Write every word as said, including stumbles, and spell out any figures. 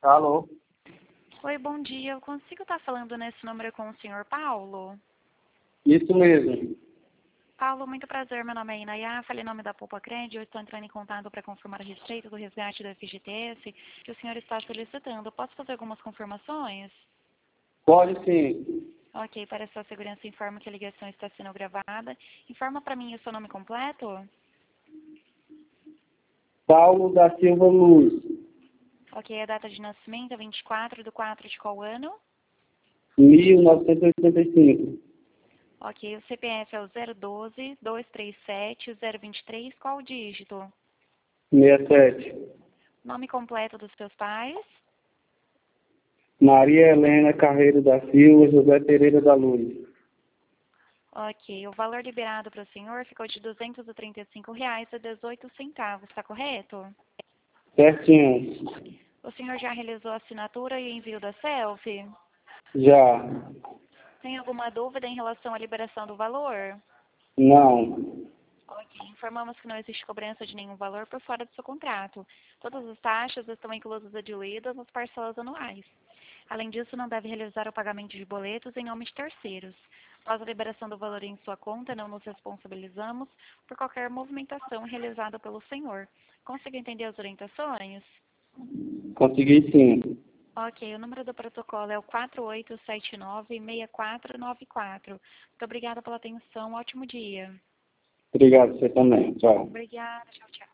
Alô? Oi, bom dia. Eu consigo estar falando nesse número com o senhor Paulo? Isso mesmo. Paulo, muito prazer. Meu nome é Inayá, falei em nome da Poupa Crédito. Eu estou entrando em contato para confirmar a respeito do resgate do F G T S que o senhor está solicitando. Posso fazer algumas confirmações? Pode sim. Ok, para sua segurança, informo que a ligação está sendo gravada. Informa para mim o seu nome completo? Paulo da Silva Luz, Ok, a data de nascimento é vinte e quatro de quatro de qual ano? mil novecentos e oitenta e cinco. Ok, o C P F é o zero doze, dois três sete, zero vinte e três. Qual o dígito? sessenta e sete. Nome completo dos seus pais? Maria Helena Carreiro da Silva, José Pereira da Luz. Ok, o valor liberado para o senhor ficou de duzentos e trinta e cinco reais e dezoito centavos, está correto? Certinho. O senhor já realizou a assinatura e envio da selfie? Já. Tem alguma dúvida em relação à liberação do valor? Não. Ok, informamos que não existe cobrança de nenhum valor por fora do seu contrato. Todas as taxas estão inclusas e diluídas nas parcelas anuais. Além disso, não deve realizar o pagamento de boletos em nome de terceiros. Após a liberação do valor em sua conta, não nos responsabilizamos por qualquer movimentação realizada pelo senhor. Conseguiu entender as orientações? Consegui sim. Ok, o número do protocolo é o quatro oito sete nove, seis quatro nove quatro. Muito obrigada pela atenção, ótimo dia. Obrigado, você também. Tchau. Obrigada, tchau, tchau.